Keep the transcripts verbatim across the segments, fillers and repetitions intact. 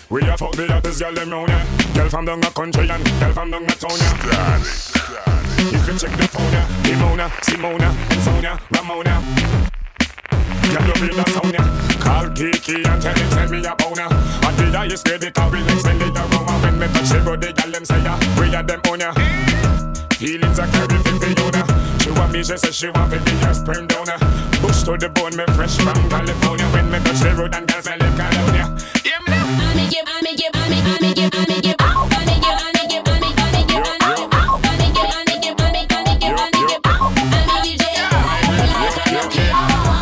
We a fuck the hottest girl them round ya. Girl from down a country and girl from down a town ya. If you check the phone ya, Dimona, Simona, Sonia, Ramona. Girl you feel the sound ya. Call Kiki and tell him send me a boner. And the eye is ready cause we like spend it around. And when me touch the road the girl them say ya, we a them on ya. Feelings are carry for Fiona. She want me, she say she want to be a sperm donor. Bush to the bone, me fresh from California. When me touch the road and girls I live California. Yeah, me now. I make it, I make it, I make, I make it, I make it. I make it, I make it, I make, I make it, I make it. I make it, I make it, I make, I make it, I make it. I make D J. I make D J.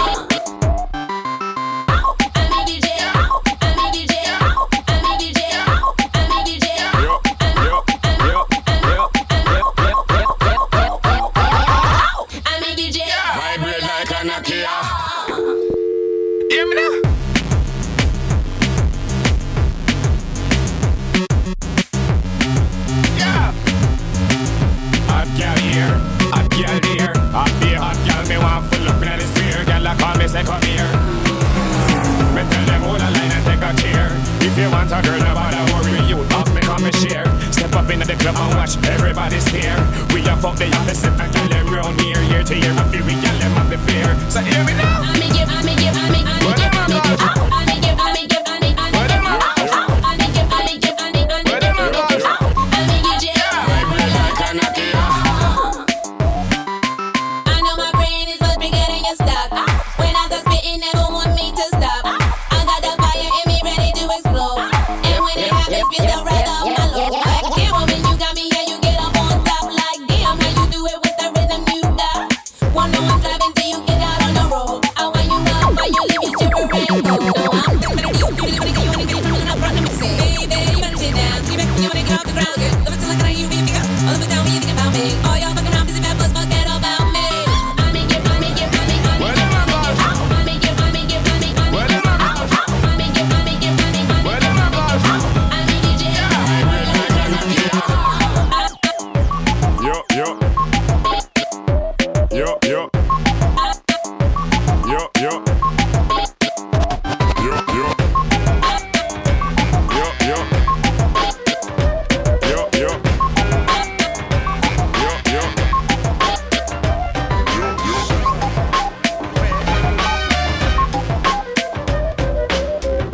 I make D J. I make D J. I make D J. Yo, yo, yo, yo, yo. Vibrate like a Nokia. Hear me now. Yeah. Hot girl here, hot girl there. Hot be hot girl, me want full up in the sphere. Girl I call me say come here. Me tell them hold a line and take a chair. If you want a girl, nobody worry you. Off me come and share. Step up in the club and watch everybody stare. We a fuck the opposite and girl them round here. Year to year, I feel we girl them have the fear. So hear me now. I make it, I make it, I make, I make it, I make it. I make it, I make it, I make, I make it. I make it, I make it, I make, I make it. I make it, yeah. Vibrate like a Nokia. I know my brain is much bigger than your stock. When I start spitting, never want me to stop. I got the fire in me ready to explode. And when it happens, feel the right.